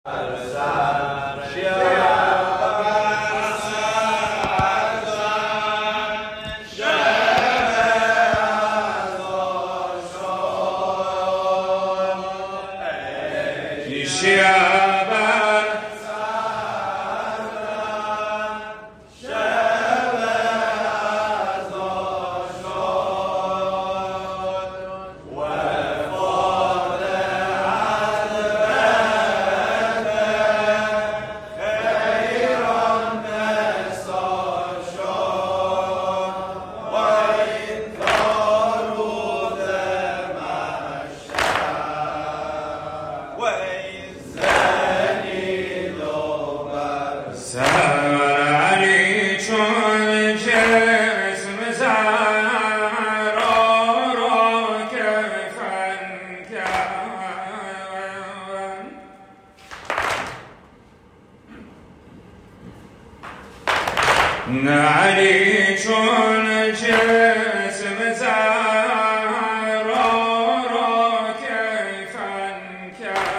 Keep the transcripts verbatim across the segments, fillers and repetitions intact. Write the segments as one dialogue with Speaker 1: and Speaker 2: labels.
Speaker 1: نعلی چون جسم زهرا را کیفن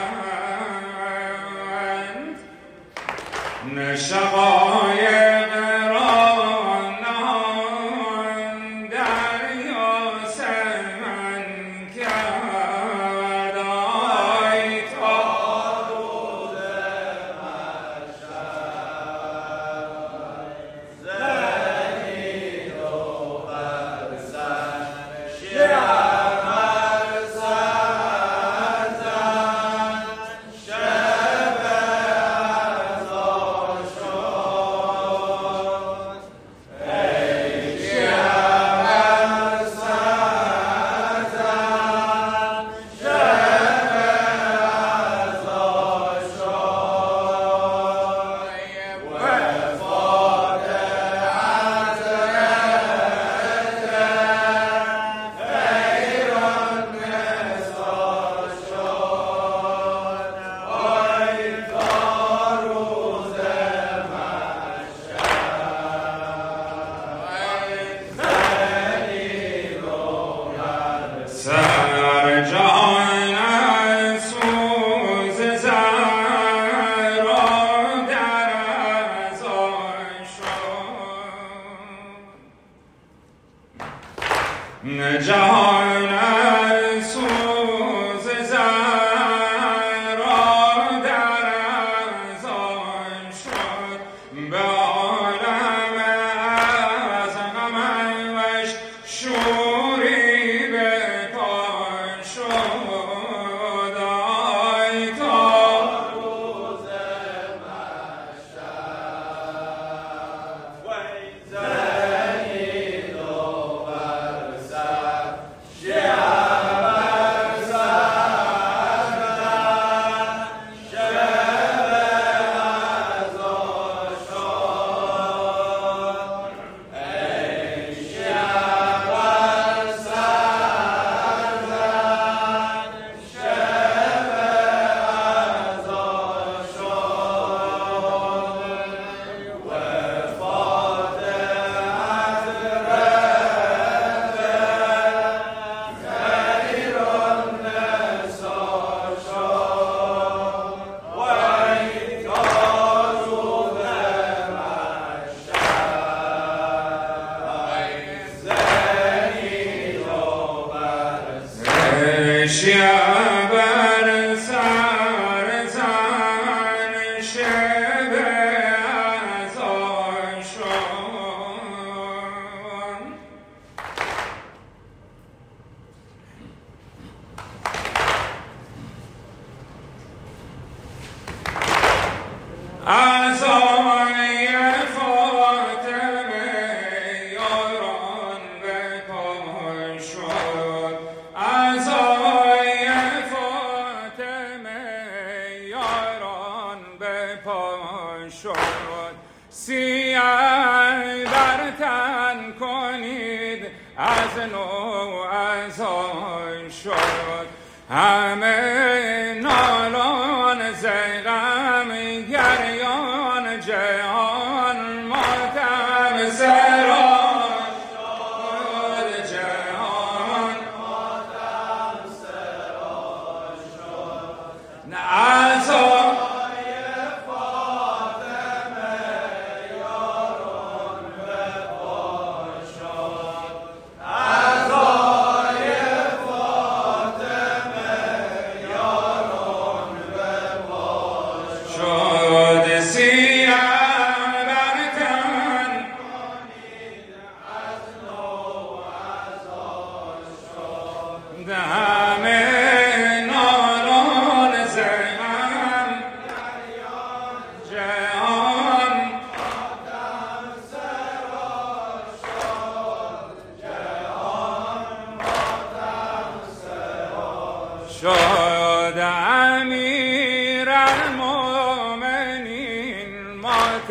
Speaker 1: کند نه شقایق را نهان دریا سمن کرد آی تارود سر جهان از سوز زهرا در ازان شد جهان از سوز زهرا در ازان شد به عالم از غمش شوری شبر سر زن شب از آن شد از آی فاطمه یاران به پا شد از آی فاطمه یاران به پا شد سیه بر تن کنید از نو از آن شد همه نالان زغم گریان جهان ماتم سران شد جهان ماتم سران شد از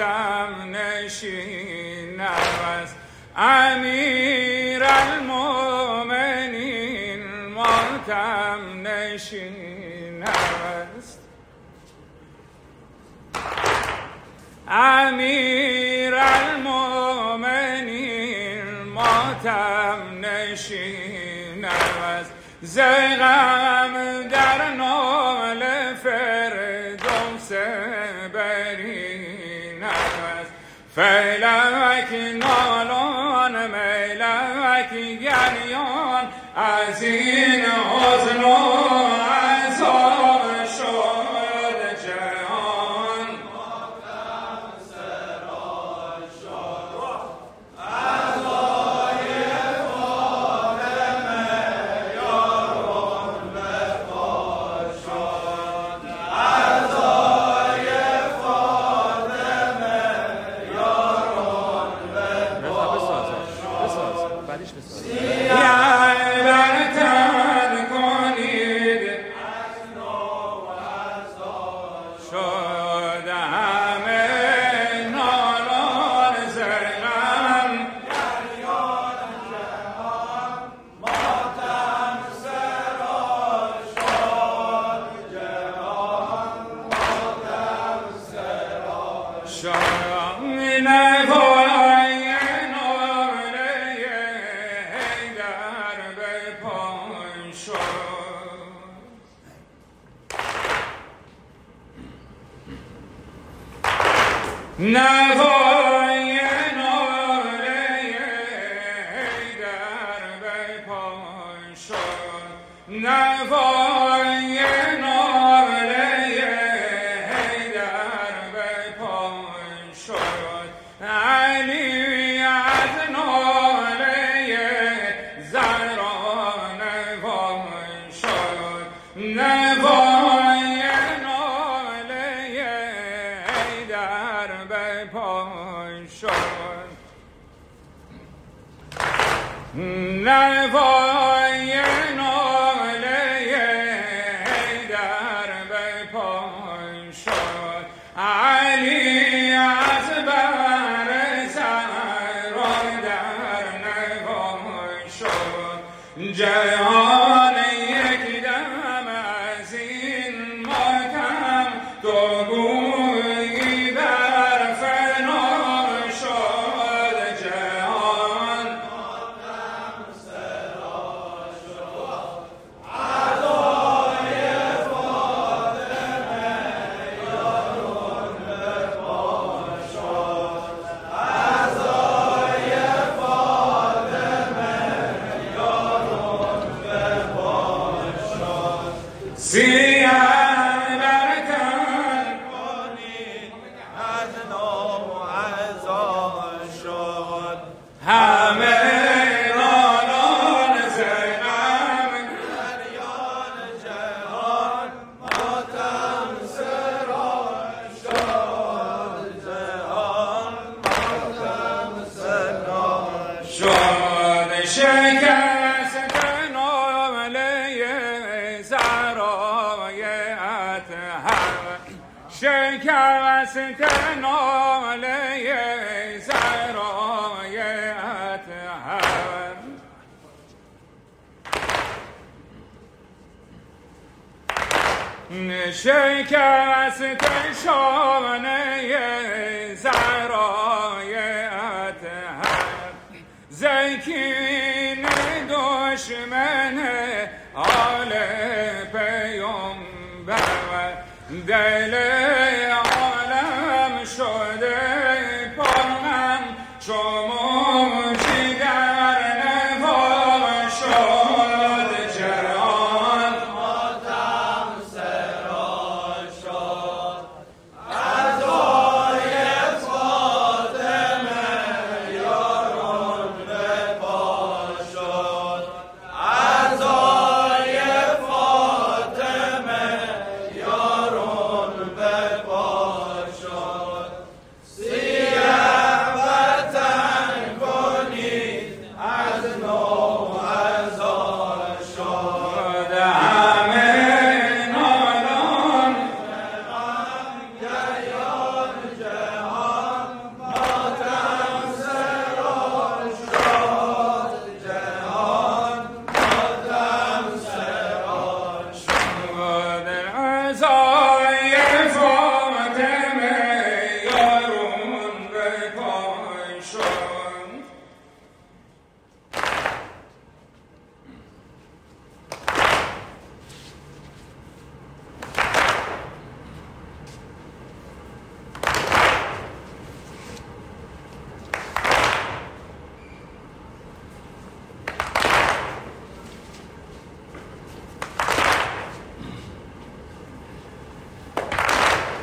Speaker 1: ماتم نشین است امیر المؤمنین ماتم نشین است امیر المؤمنین ماتم نشین است زغم در نال فردوس برین است فلک نالان ملک گریان از این حزن و عذاب شد جهان ماتم سرا شد عزای فاطمه یاران وفا شد عزای فاطمه یاران وفا شد
Speaker 2: بعدش بساز
Speaker 1: نوای ناله حیدر به پای شد نوای ناله حیدر به پای شد علی از ناله زهرا نوای شد نوای ناله حیدر به پای شد نوای ناله حیدر به پای شد علی از بر زهرا در نوای شد جهان یک دم از این ماتم تو گویی بر فنا شد جهان ماتم سرا شد عزای فاطمه یاران وفا شد عزای فاطمه یاران وفا شد سیاه همه نالان زغم گریان جهان ماتم سرا شد جهان ماتم سرا شد شکست ناله زهرای اطهر شکست ناله زهرای اطهر شکست شانه زهرای اطهر زکین دشمن آل پیامبر دل عالم شده پرغم چو موجی در نوا شد جهان ماتم سرا شد عزای فاطمه یاران وفا شد عزای فاطمه یاران وفا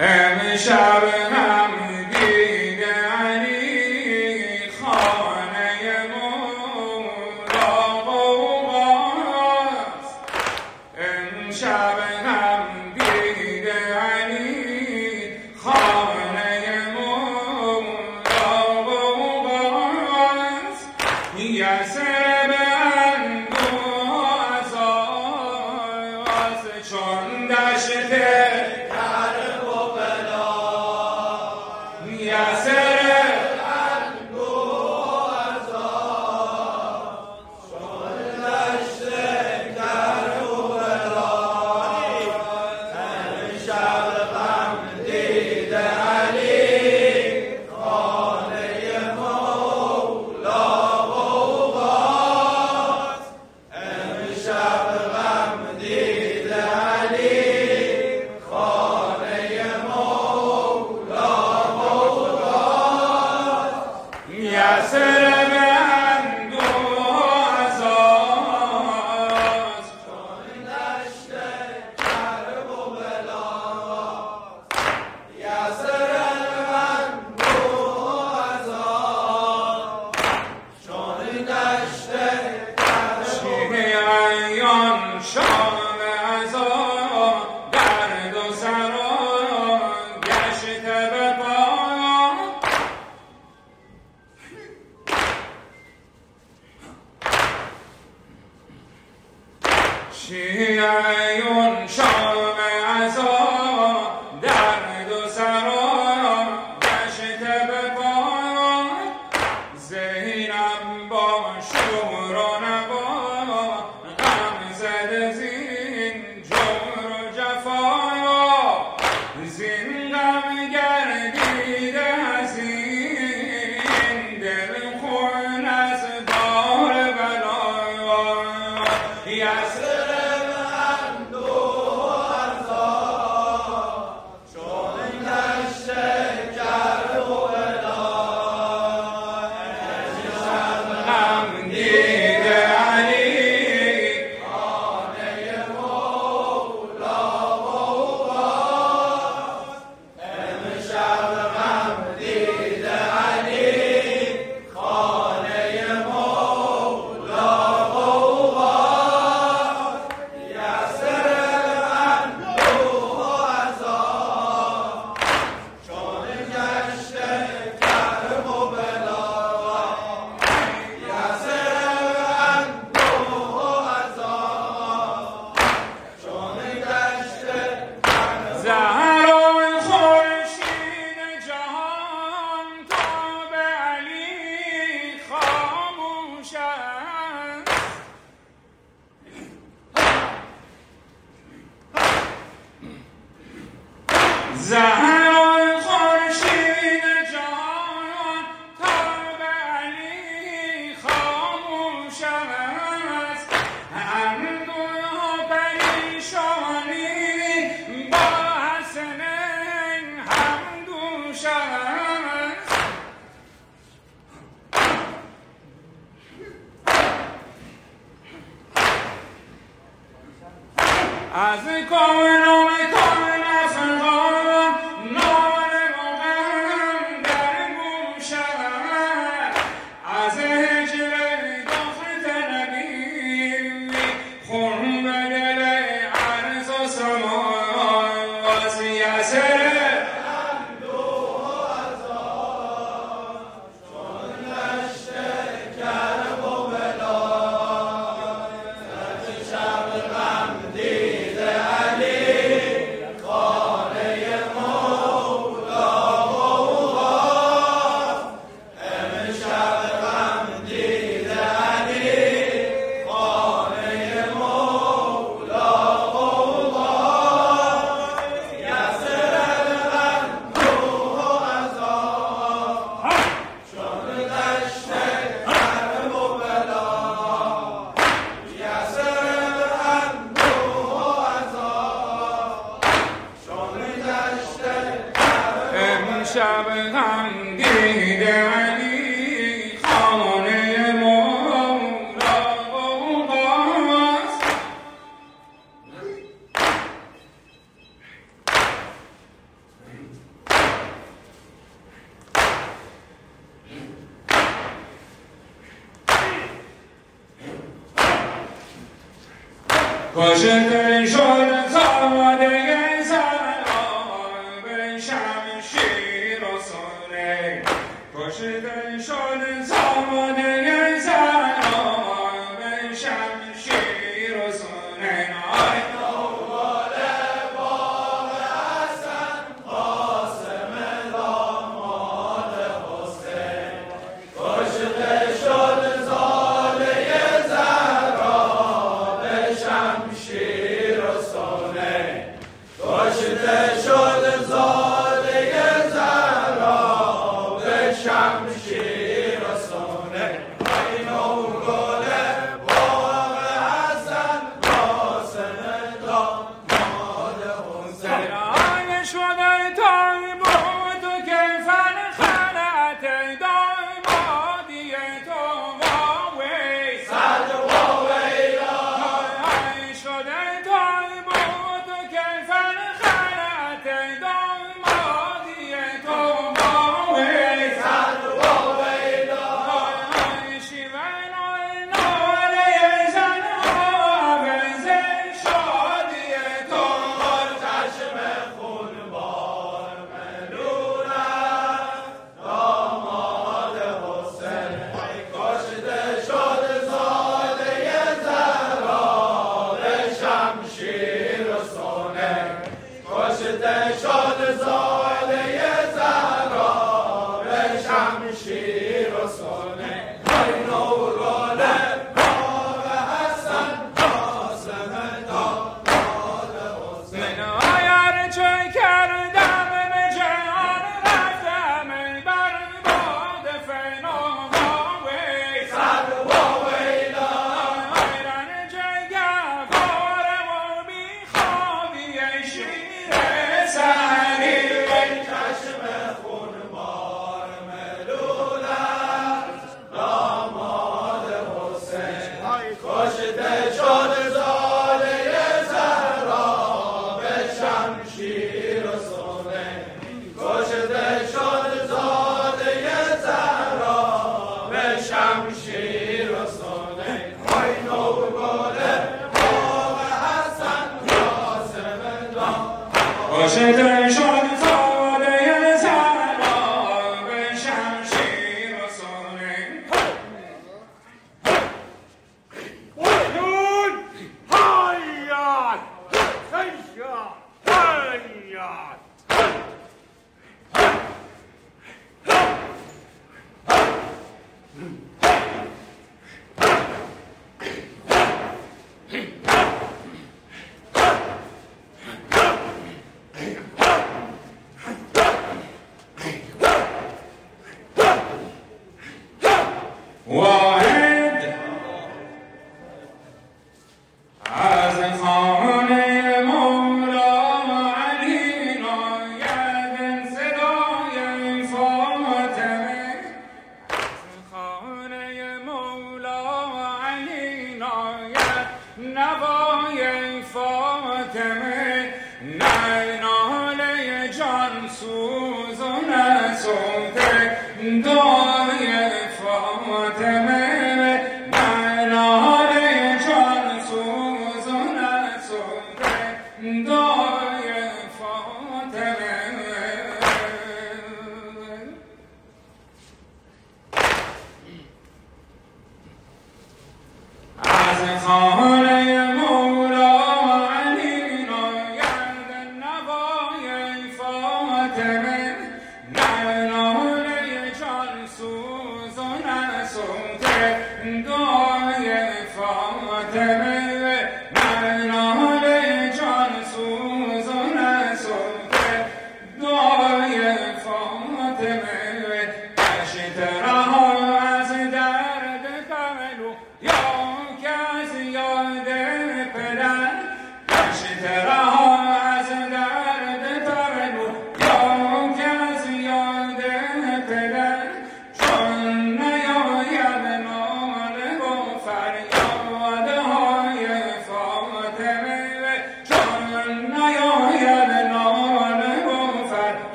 Speaker 1: امشب هم دیده علی خانه مولا قوقاست. امشب هم دیده علی خانه مولا قوقاست. یسرب اندوه از چون دشت شیعیون شام عزا درد و سرا گشت به پا. زینب با شور و نوا غم زده زین جور و جفا. زین غم گردیده از این دل خون از بار بلا. زهرا خورشید جهان تا به علی خاموش است. اندوه و پریشانی با حسنین همدوش است. از کون و مکان افغان نال مغم در گوش است. از هجر دخت نبی خون به دل عرض و سماست. یسر شب غم دیده علی خانه مولا قوقاست. کشته شد زاده زهرا به شمشیر و سونه کشته شد زاده زهرا به شمشیر و سونه کشته شد زاده زهرا به شمشیر و سونه
Speaker 2: Oyun! Hayat! Hayat! Hayat!
Speaker 1: واحد از خانه مولا علی ناید صدای فاطمه از خانه مولا علی ناید نوای فاطمه نه ناله جان سوز و نه صوت دعای فاطمه نه ناله جان سوز و نه صوت دعای فاطمه از خانه مولا علی ناید نوای فاطمه نه ناله جان سوز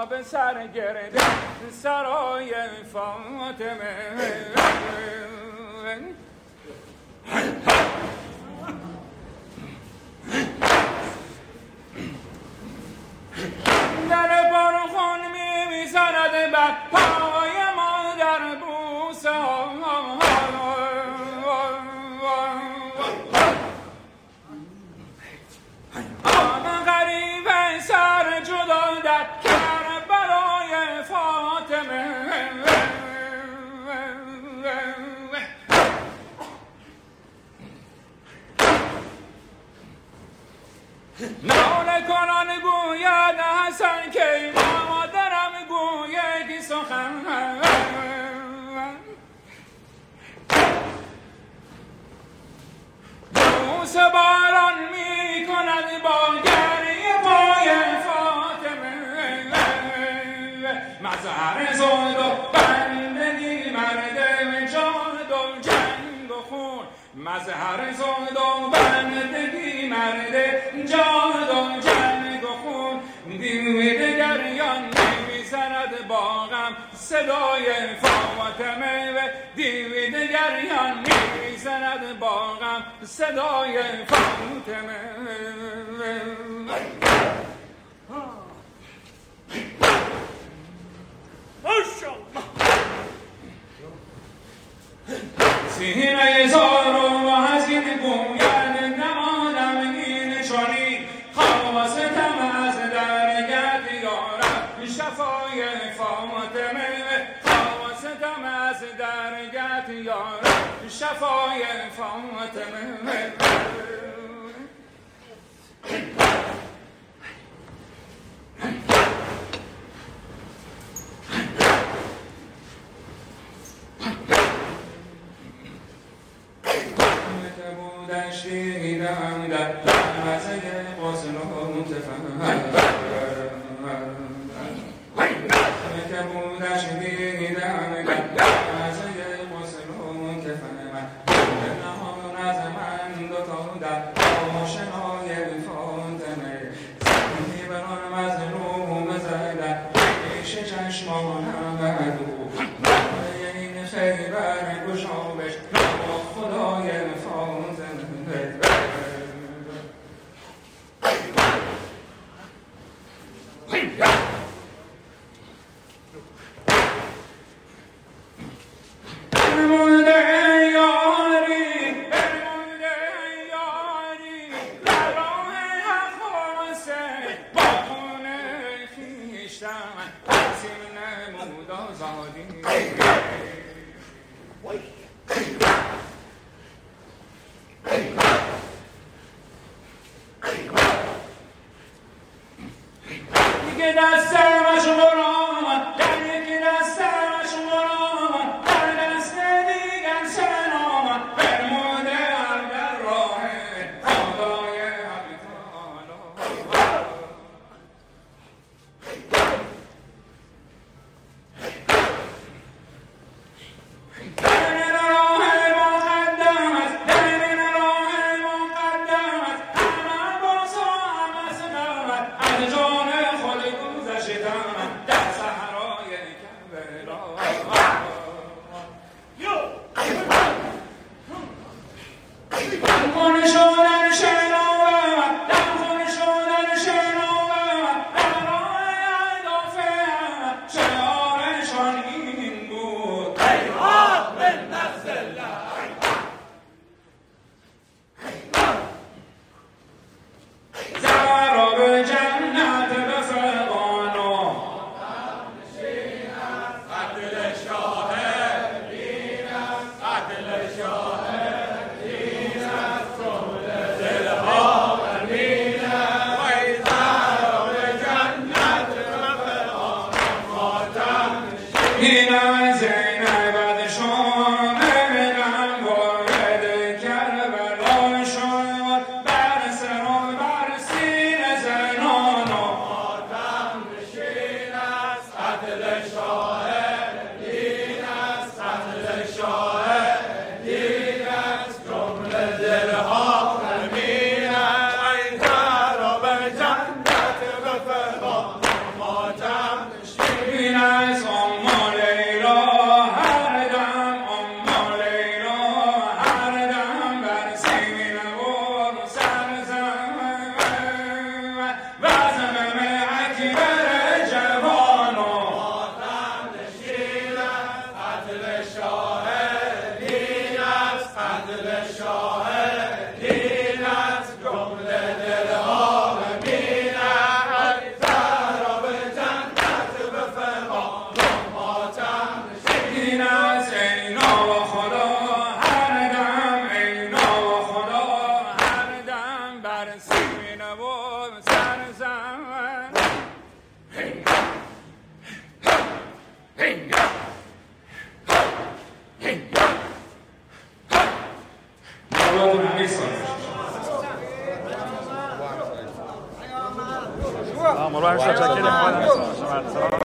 Speaker 1: به سر گرده سرای فاطمه در برخون می میزند بر پای مادر بوسه آن غریب سر جدا در کربلای فاطمه ناله کنان گوید حسن که مادرم گوید سخن بوس باران می کند با گریه پای فاطمه مظهر زود و بندگی مرد جاد و جنگ و خون مظهر زود و بندگی مرد جاد و جنگ و خون دیوید گریان میزند با غم صدای فاطمه و دیوید گریان میزند با غم صدای فاطمه سینه زارو و حزین گوید نمانم این چنین خواستم از درگت یارب شفای فاطمه خواستم از درگت یارب شفای فاطمه بودش دیدم در لحظه غسل و متفهم که بودش دیدم در لحظه غسل و متفهم نهان از من دوتا در آشنای فاطمه زنی بران مظلوم زدن پیش چشمانم و دو این خیبر گشابش خدای فاطمه
Speaker 2: شاه دین است
Speaker 1: مربع شکر